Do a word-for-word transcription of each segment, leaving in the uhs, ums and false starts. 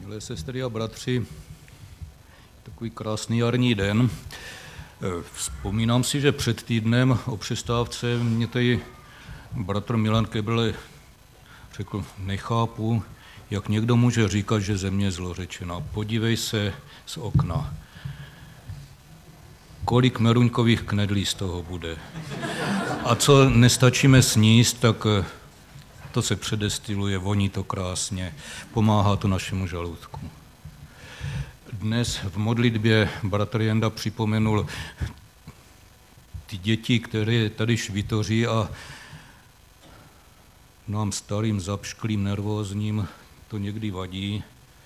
Milé sestry a bratři, takový krásný jarní den. Vzpomínám si, že před týdnem o přestávce mě tady bratr Milan Kebrle řekl, nechápu, jak někdo může říkat, že země je zlořečená. Podívej se z okna. Kolik meruňkových knedlí z toho bude. A co nestačíme sníst, tak to se předestiluje, voní to krásně, pomáhá to našemu žaludku. Dnes v modlitbě bratr Jenda připomenul ty děti, které tady švitoří a nám starým, zapšklým, nervózním to někdy vadí.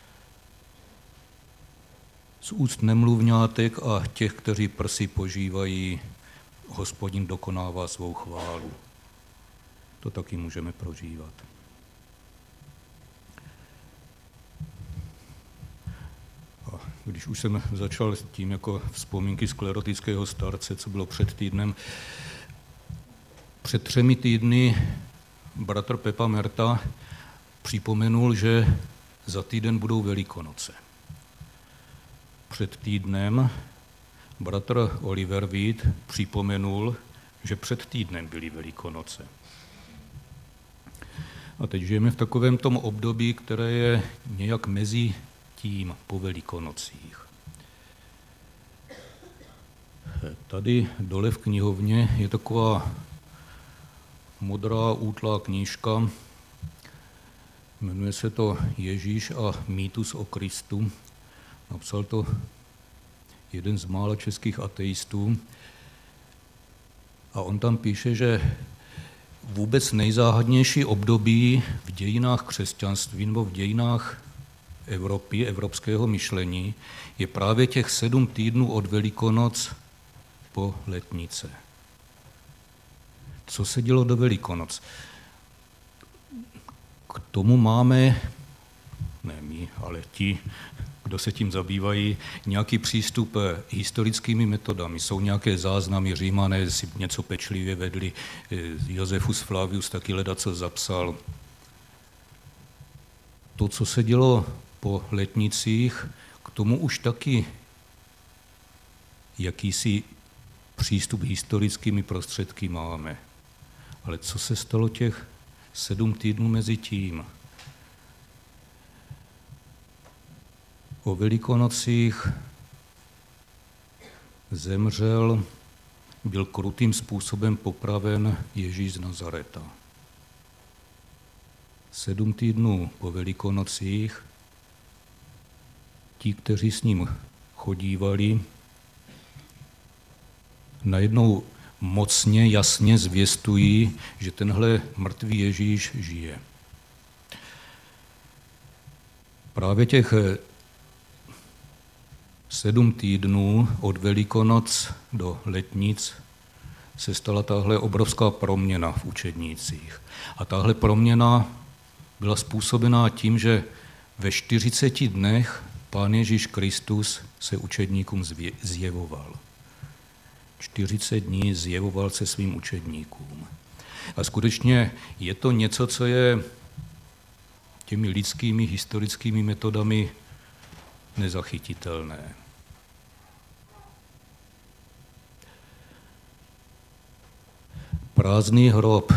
Z úst nemluvňátek a těch, kteří prsy požívají, Hospodin dokonává svou chválu. To taky můžeme prožívat. A když už jsem začal s tím jako vzpomínky sklerotického starce, co bylo před týdnem, před třemi týdny bratr Pepa Merta připomenul, že za týden budou Velikonoce. Před týdnem bratr Oliver Vít připomenul, že před týdnem byly Velikonoce. A teď žijeme v takovém tom období, které je nějak mezi tím po Velikonocích. Tady dole v knihovně je taková modrá útlá knížka, jmenuje se to Ježíš a mýtus o Kristu. Napsal to jeden z mála českých ateistů a on tam píše, že vůbec nejzáhadnější období v dějinách křesťanství nebo v dějinách Evropy, evropského myšlení, je právě těch sedm týdnů od Velikonoc po letnice. Co se dělo do Velikonoc? K tomu máme, ne my, ale ti, kdo se tím zabývají, nějaký přístup historickými metodami. Jsou nějaké záznamy, Římané si něco pečlivě vedli, Josefus Flavius taky ledaco zapsal. To, co se dělo po letnicích, k tomu už taky jakýsi přístup historickými prostředky máme. Ale co se stalo těch sedm týdnů mezi tím? O Velikonocích zemřel, byl krutým způsobem popraven Ježíš z Nazareta. Sedm týdnů po Velikonocích ti, kteří s ním chodívali, najednou mocně, jasně zvěstují, že tenhle mrtvý Ježíš žije. Právě těch sedm týdnů od Velikonoc do letnic se stala tahle obrovská proměna v učednících. A tahle proměna byla způsobená tím, že ve čtyřiceti dnech Pán Ježíš Kristus se učedníkům zjevoval. čtyřicet dní zjevoval se svým učedníkům. A skutečně je to něco, co je těmi lidskými historickými metodami nezachytitelné. Prázdný hrob.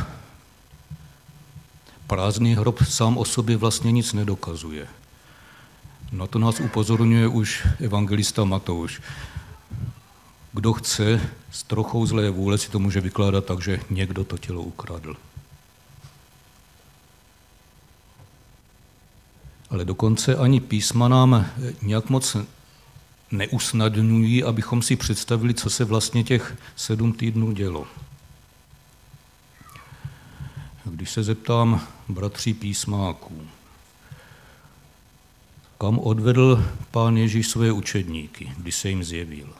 Prázdný hrob sám o sobě vlastně nic nedokazuje. Na to nás upozorňuje už evangelista Matouš. Kdo chce, s trochou zlé vůle si to může vykládat tak, že někdo to tělo ukradl. Ale dokonce ani písma nám nějak moc neusnadňují, abychom si představili, co se vlastně těch sedm týdnů dělo. Když se zeptám bratří písmáků, kam odvedl Pán Ježíš své učedníky, když se jim zjevil?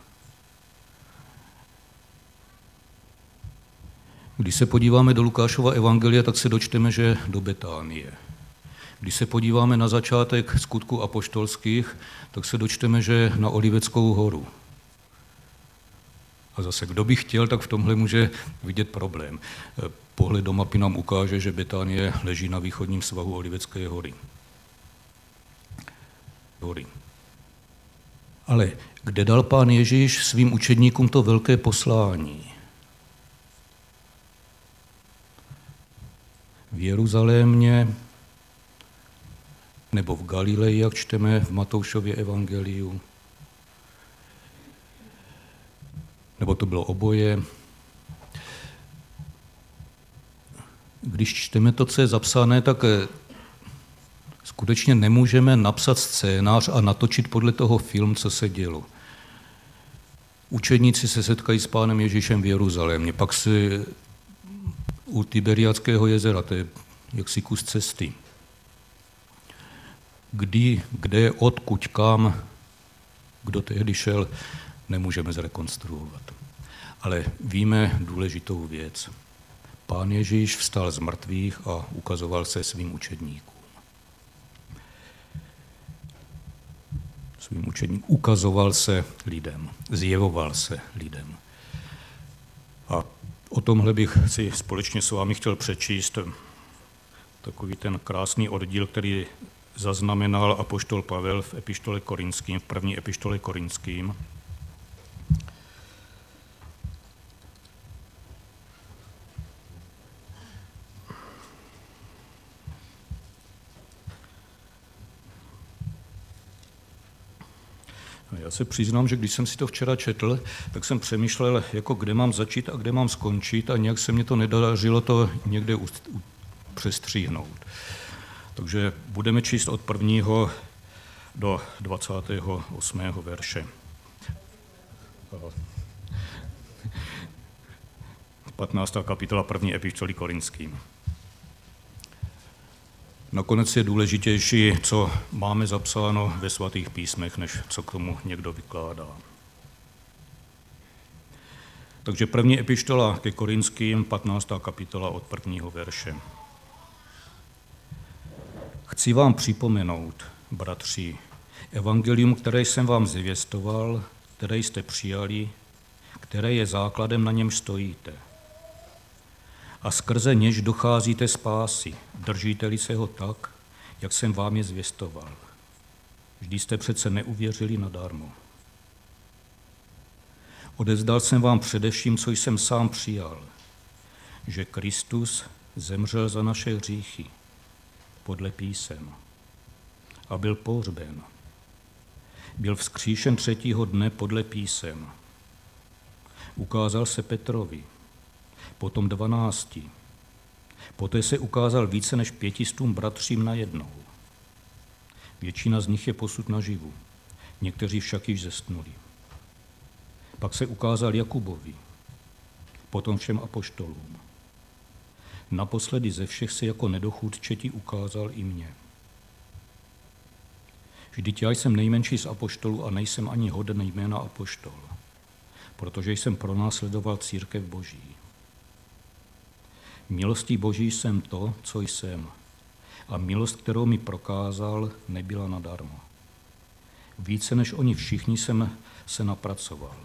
Když se podíváme do Lukášova evangelia, tak se dočteme, že do Betánie. Když se podíváme na začátek skutků apoštolských, tak se dočteme, že na Oliveckou horu. A zase, kdo by chtěl, tak v tomhle může vidět problém. Pohled do mapy nám ukáže, že Betánie leží na východním svahu Olivecké hory. hory. Ale kde dal Pán Ježíš svým učedníkům to velké poslání? V Jeruzalémě nebo v Galileji, jak čteme v Matoušově evangeliu? Nebo to bylo oboje? Když čteme to, co je zapsané, tak skutečně nemůžeme napsat scénář a natočit podle toho film, co se dělo. Učedníci se setkají s Pánem Ježíšem v Jeruzalémě, pak se u Tiberiadského jezera, to je jaksi kus cesty. Kdy, kde, odkud, kam, kdo tehdy šel, nemůžeme zrekonstruovat. Ale víme důležitou věc. Pán Ježíš vstal z mrtvých a ukazoval se svým učedníkům. Svým učedníkům ukazoval se lidem, zjevoval se lidem. A o tomhle bych si společně s vámi chtěl přečíst takový ten krásný oddíl, který zaznamenal apoštol Pavel v epištole Korinským, v první epištole Korinským. Já se přiznám, že když jsem si to včera četl, tak jsem přemýšlel, jako kde mám začít a kde mám skončit a nějak se mě to nedařilo to někde u, u, přestříhnout. Takže budeme číst od prvního do dvacátého osmého verše. patnáctá kapitola první epištoly Korinským. Nakonec je důležitější, co máme zapsáno ve svatých písmech, než co k tomu někdo vykládá. Takže první epištola ke Korinským, patnáctá kapitola od prvního verše. Chci vám připomenout, bratři, evangelium, které jsem vám zvěstoval, které jste přijali, které je základem, na němž stojíte. A skrze něž docházíte spásy, držíte-li se ho tak, jak jsem vám je zvěstoval. Vždy jste přece neuvěřili nadarmo. Odevzdal jsem vám především, co jsem sám přijal, že Kristus zemřel za naše hříchy, podle písem, a byl pohřben. Byl vzkříšen třetího dne podle písem. Ukázal se Petrovi, potom dvanácti. Poté se ukázal více než pětistům bratřím najednou. Většina z nich je posud naživu, někteří však již zesnuli. Pak se ukázal Jakubovi, potom všem apoštolům. Naposledy ze všech se jako nedochůdčeti ukázal i mně. Vždyť já jsem nejmenší z apoštolů a nejsem ani hoden jména apoštol, protože jsem pronásledoval církev Boží. Milostí Boží jsem to, co jsem, a milost, kterou mi prokázal, nebyla nadarmo. Více než oni všichni jsem se napracoval.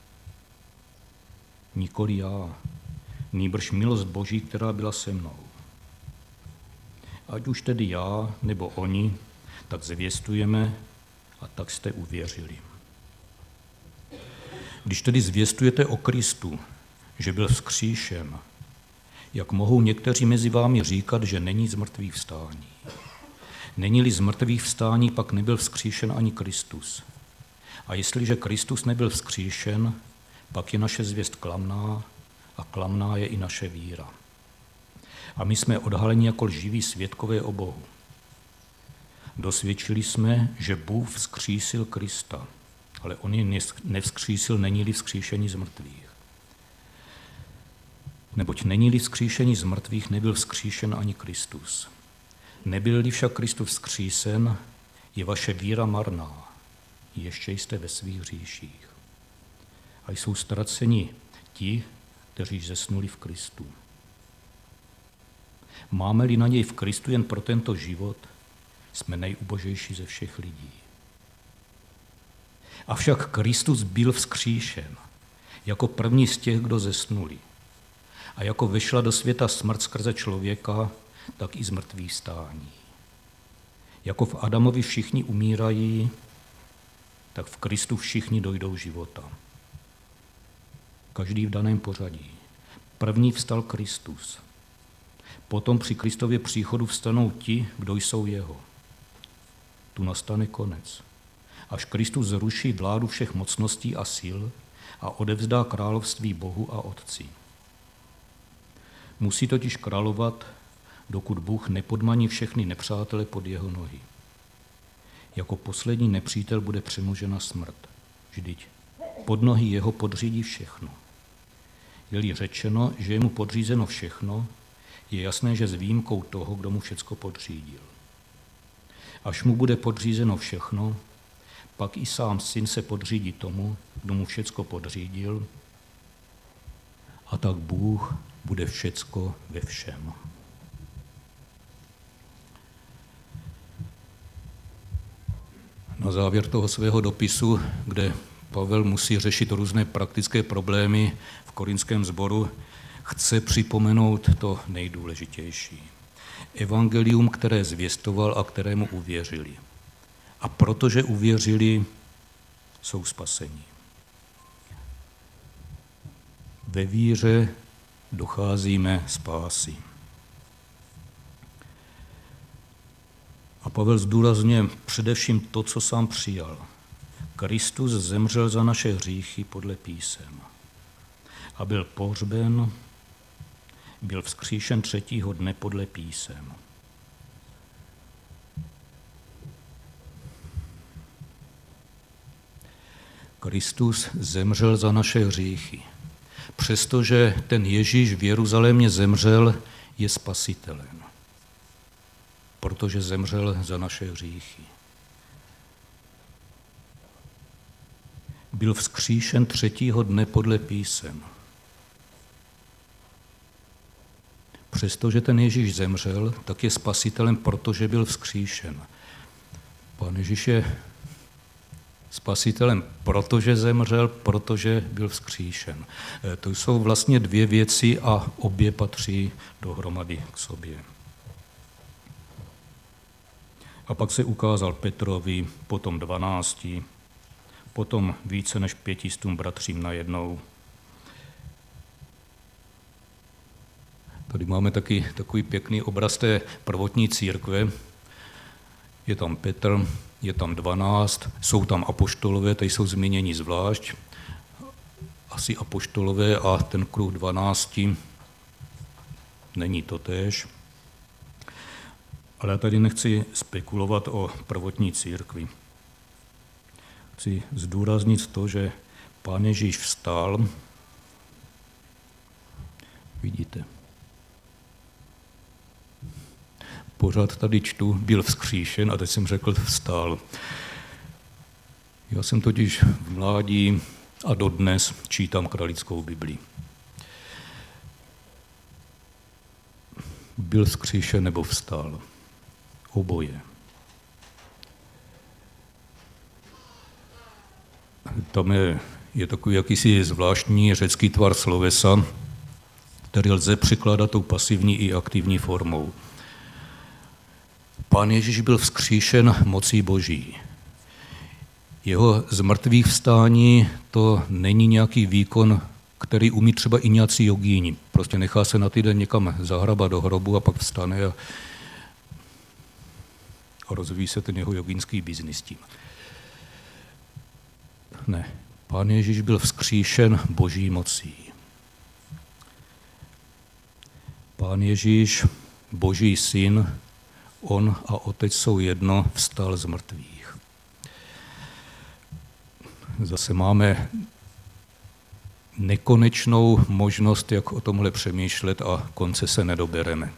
Nikoli já, nýbrž milost Boží, která byla se mnou. Ať už tedy já, nebo oni, tak zvěstujeme a tak jste uvěřili. Když tedy zvěstujete o Kristu, že byl vzkříšen, jak mohou někteří mezi vámi říkat, že není z mrtvých vstání? Není-li z mrtvých vstání, pak nebyl vzkříšen ani Kristus. A jestliže Kristus nebyl vzkříšen, pak je naše zvěst klamná a klamná je i naše víra. A my jsme odhaleni jako lživí svědkové o Bohu. Dosvědčili jsme, že Bůh vzkřísil Krista, ale on ji nevzkřísil, není-li vzkříšení z mrtvých. Neboť není-li vzkříšení z mrtvých, nebyl vzkříšen ani Kristus. Nebyl-li však Kristus vzkřísen, je vaše víra marná, ještě jste ve svých hříších. A jsou ztraceni ti, kteří zesnuli v Kristu. Máme-li naději v Kristu jen pro tento život, jsme nejubožejší ze všech lidí. Avšak Kristus byl vzkříšen jako první z těch, kdo zesnuli. A jako vešla do světa smrt skrze člověka, tak i z mrtvých stání. Jako v Adamovi všichni umírají, tak v Kristu všichni dojdou života. Každý v daném pořadí. První vstal Kristus. Potom při Kristově příchodu vstanou ti, kdo jsou jeho. Tu nastane konec. Až Kristus zruší vládu všech mocností a sil a odevzdá království Bohu a Otci. Musí totiž královat, dokud Bůh nepodmaní všechny nepřátele pod jeho nohy. Jako poslední nepřítel bude přemožena smrt. Vždyť pod nohy jeho podřídí všechno. Je-li řečeno, že je mu podřízeno všechno, je jasné, že s výjimkou toho, kdo mu všecko podřídil. Až mu bude podřízeno všechno, pak i sám syn se podřídí tomu, kdo mu všecko podřídil, a tak Bůh bude všecko ve všem. Na závěr toho svého dopisu, kde Pavel musí řešit různé praktické problémy v korinském sboru, chce připomenout to nejdůležitější. Evangelium, které zvěstoval a kterému uvěřili. A protože uvěřili, jsou spaseni. Ve víře docházíme spásy. A Pavel zdůrazňuje především to, co sám přijal. Kristus zemřel za naše hříchy podle písem. A byl pohřben, byl vzkříšen třetího dne podle písem. Kristus zemřel za naše hříchy. Přestože ten Ježíš v Jeruzalémě zemřel, je spasitelem. Protože zemřel za naše hříchy. Byl vzkříšen třetího dne podle písem. Přestože ten Ježíš zemřel, tak je spasitelem, protože byl vzkříšen. Pán Ježíš je spasitelem, protože zemřel, protože byl vzkříšen. To jsou vlastně dvě věci a obě patří dohromady k sobě. A pak se ukázal Petrovi, potom dvanácti, potom více než pětistům bratřím najednou. Tady máme taky takový pěkný obraz té prvotní církve. Je tam Petr, je tam dvanáct, jsou tam apoštolové, tady jsou zmíněni zvlášť. Asi apoštolové a ten kruh dvanácti není totéž. Ale já tady nechci spekulovat o prvotní církvi. Chci zdůraznit to, že Pán Ježíš vstal. Vidíte. Pořád tady čtu, byl vzkříšen a teď jsem řekl vstal. Já jsem totiž v mládí a dodnes čítám kralickou Bibli. Byl vzkříšen nebo vstal. Oboje. Tam je, je takový jakýsi zvláštní řecký tvar slovesa, který lze překládat tou pasivní i aktivní formou. Pán Ježíš byl vzkříšen mocí Boží. Jeho zmrtvých vstání to není nějaký výkon, který umí třeba i nějací jogíni. Prostě nechá se na týden někam zahrabat do hrobu a pak vstane a, a rozvíjí se ten jeho jogínský biznis tím. Ne, Pán Ježíš byl vzkříšen Boží mocí. Pán Ježíš, Boží syn, on a otec jsou jedno, vstal z mrtvých. Zase máme nekonečnou možnost, jak o tomhle přemýšlet a konce se nedobereme.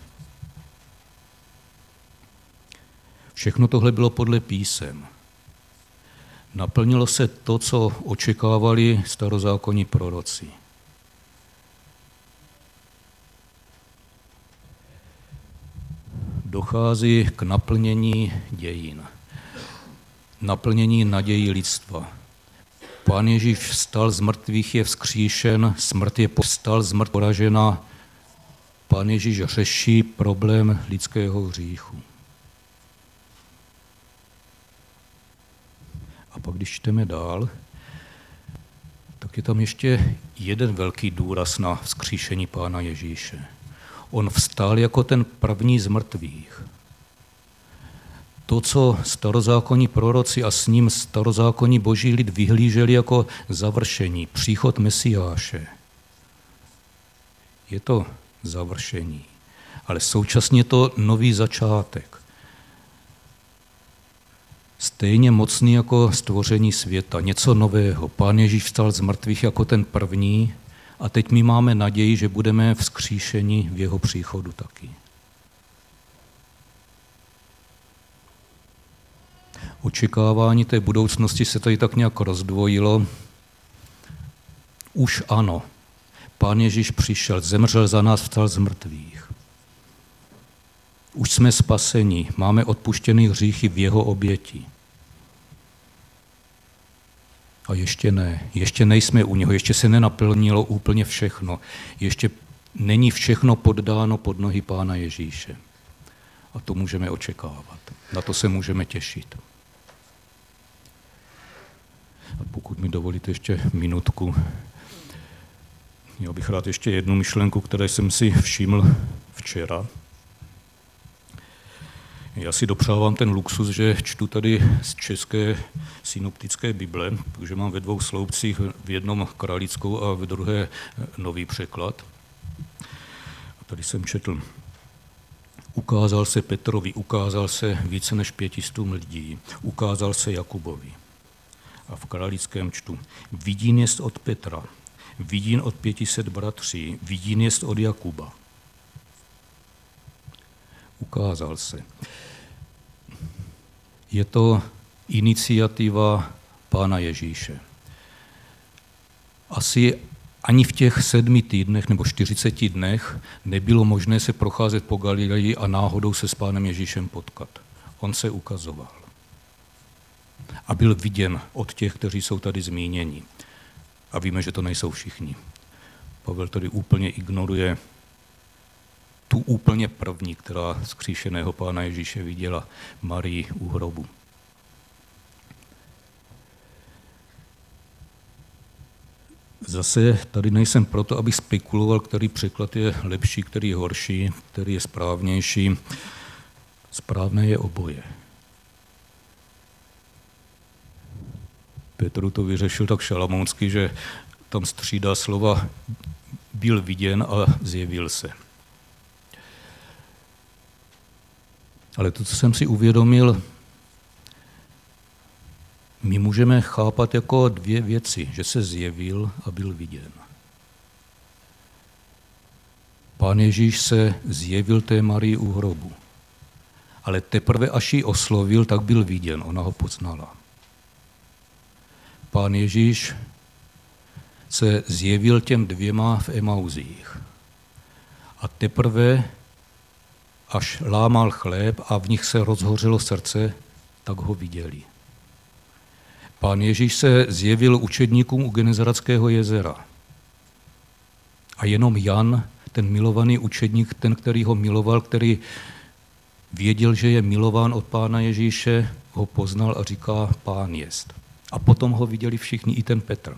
Všechno tohle bylo podle písem. Naplnilo se to, co očekávali starozákonní proroci. Dochází k naplnění dějin, naplnění nadějí lidstva. Pán Ježíš vstal z mrtvých, je vzkříšen, smrt je povstal, smrt poražena. Pán Ježíš řeší problém lidského hříchu. pak když čteme dál, tak je tam ještě jeden velký důraz na vzkříšení Pána Ježíše. On vstal jako ten první z mrtvých. To, co starozákonní proroci a s ním starozákonní boží lid vyhlíželi jako završení, příchod Mesiáše. Je to završení, ale současně to nový začátek. Stejně mocný jako stvoření světa, něco nového. Pán Ježíš vstal z mrtvých jako ten první a teď my máme naději, že budeme vzkříšeni v jeho příchodu taky. Očekávání té budoucnosti se tady tak nějak rozdvojilo. Už ano. Pán Ježíš přišel, zemřel za nás, vstal z mrtvých. Už jsme spaseni, máme odpuštěný hříchy v jeho oběti. A ještě ne, ještě nejsme u něho, ještě se nenaplnilo úplně všechno. Ještě není všechno poddáno pod nohy Pána Ježíše. A to můžeme očekávat. Na to se můžeme těšit. A pokud mi dovolíte ještě minutku, já bych rád ještě jednu myšlenku, které jsem si všiml včera. Já si dopřávám ten luxus, že čtu tady z české synoptické Bible, protože mám ve dvou sloupcích, v jednom kralickou a v druhé nový překlad. A tady jsem četl. Ukázal se Petrovi, ukázal se více než pětistům lidí, ukázal se Jakubovi. A v kralickém čtu. Vidín jest od Petra, vidín od pětiset bratří, vidín jest od Jakuba. Ukázal se. Je to iniciativa Pána Ježíše. Asi ani v těch sedmi týdnech nebo čtyřiceti dnech nebylo možné se procházet po Galileji a náhodou se s Pánem Ježíšem potkat. On se ukazoval. A byl viděn od těch, kteří jsou tady zmíněni. A víme, že to nejsou všichni. Pavel tady úplně ignoruje tu úplně první, která vzkříšeného Pána Ježíše viděla, Marii u hrobu. Zase tady nejsem proto, abych spekuloval, který překlad je lepší, který je horší, který je správnější. Správné je oboje. Petru to vyřešil tak šalamounsky, že tam střídá slova byl viděn a zjevil se. Ale to, co jsem si uvědomil, my můžeme chápat jako dvě věci, že se zjevil a byl viděn. Pán Ježíš se zjevil té Marii u hrobu, ale teprve až ji oslovil, tak byl viděn, ona ho poznala. Pán Ježíš se zjevil těm dvěma v Emauzích a teprve až lámal chléb a v nich se rozhořelo srdce, tak ho viděli. Pán Ježíš se zjevil učedníkům u Genezareckého jezera. A jenom Jan, ten milovaný učedník, ten, který ho miloval, který věděl, že je milován od Pána Ježíše, ho poznal a říká, Pán jest. A potom ho viděli všichni, i ten Petr.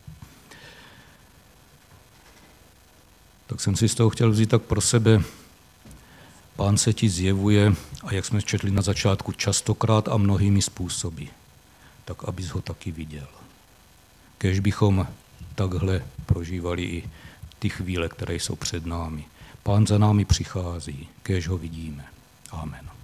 Tak jsem si z toho chtěl vzít tak pro sebe. Pán se ti zjevuje, a jak jsme četli na začátku, častokrát a mnohými způsoby, tak abys ho taky viděl. Kéž bychom takhle prožívali i ty chvíle, které jsou před námi. Pán za námi přichází, kéž ho vidíme. Amen.